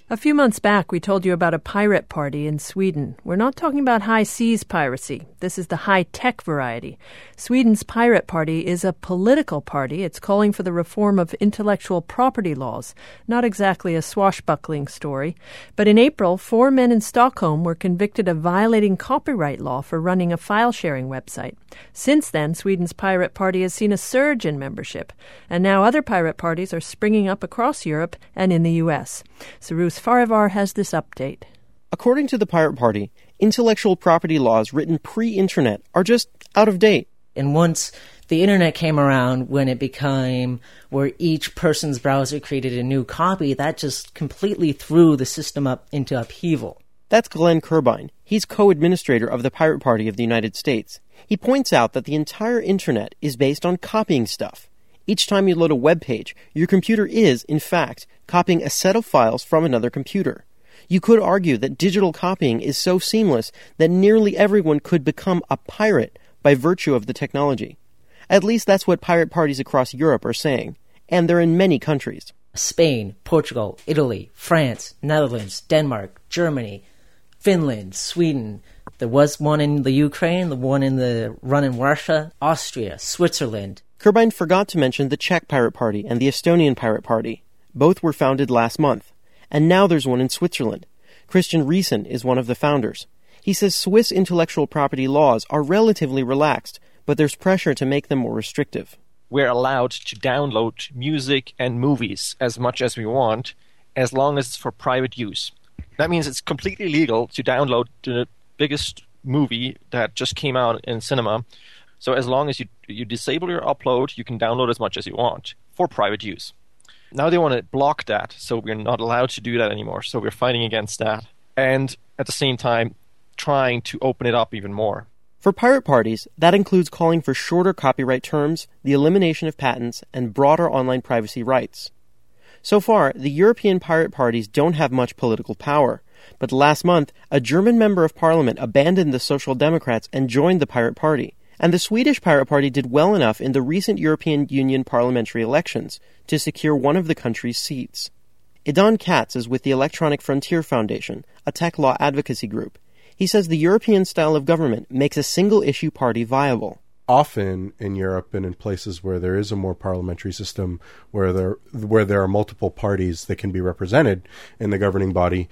A few months back, we told you about a pirate party in Sweden. We're not talking about high seas piracy. This is the high-tech variety. Sweden's pirate party is a political party. It's calling for the reform of intellectual property laws. Not exactly a swashbuckling story. But in April, 4 men in Stockholm were convicted of violating copyright law for running a file-sharing website. Since then, Sweden's pirate party has seen a surge in membership. And now other pirate parties are springing up across Europe and in the U.S. Cyrus Farivar has this update. According to the Pirate Party, intellectual property laws written pre-internet are just out of date. And once the internet came around, when it became where each person's browser created a new copy, that just completely threw the system up into upheaval. That's Glenn Kurbine. He's co-administrator of the Pirate Party of the United States. He points out that the entire internet is based on copying stuff. Each time you load a web page, your computer is, in fact, copying a set of files from another computer. You could argue that digital copying is so seamless that nearly everyone could become a pirate by virtue of the technology. At least that's what pirate parties across Europe are saying, and they're in many countries. Spain, Portugal, Italy, France, Netherlands, Denmark, Germany, Finland, Sweden. There was one in the Ukraine, the one in Russia, Austria, Switzerland. Kurbine forgot to mention the Czech Pirate Party and the Estonian Pirate Party. Both were founded last month. And now there's one in Switzerland. Christian Riesen is one of the founders. He says Swiss intellectual property laws are relatively relaxed, but there's pressure to make them more restrictive. We're allowed to download music and movies as much as we want, as long as it's for private use. That means it's completely legal to download the biggest movie that just came out in cinema. So as long as you disable your upload, you can download as much as you want for private use. Now they want to block that, so we're not allowed to do that anymore. So we're fighting against that. And at the same time, trying to open it up even more. For pirate parties, that includes calling for shorter copyright terms, the elimination of patents, and broader online privacy rights. So far, the European pirate parties don't have much political power. But last month, a German member of parliament abandoned the Social Democrats and joined the Pirate Party. And the Swedish Pirate Party did well enough in the recent European Union parliamentary elections to secure one of the country's seats. Idan Katz is with the Electronic Frontier Foundation, a tech law advocacy group. He says the European style of government makes a single-issue party viable. Often in Europe and in places where there is a more parliamentary system, where there are multiple parties that can be represented in the governing body,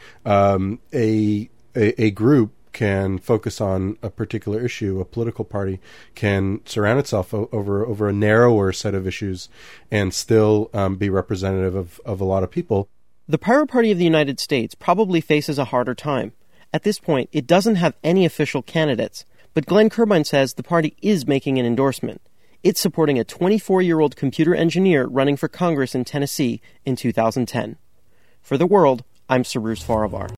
a group can focus on a particular issue. A political party can surround itself over a narrower set of issues and still be representative of a lot of people. The Pirate Party of the United States probably faces a harder time. At this point, it doesn't have any official candidates, but Glenn Kurbine says the party is making an endorsement. It's supporting a 24-year-old computer engineer running for Congress in Tennessee in 2010. For The World, I'm Cyrus Farivar.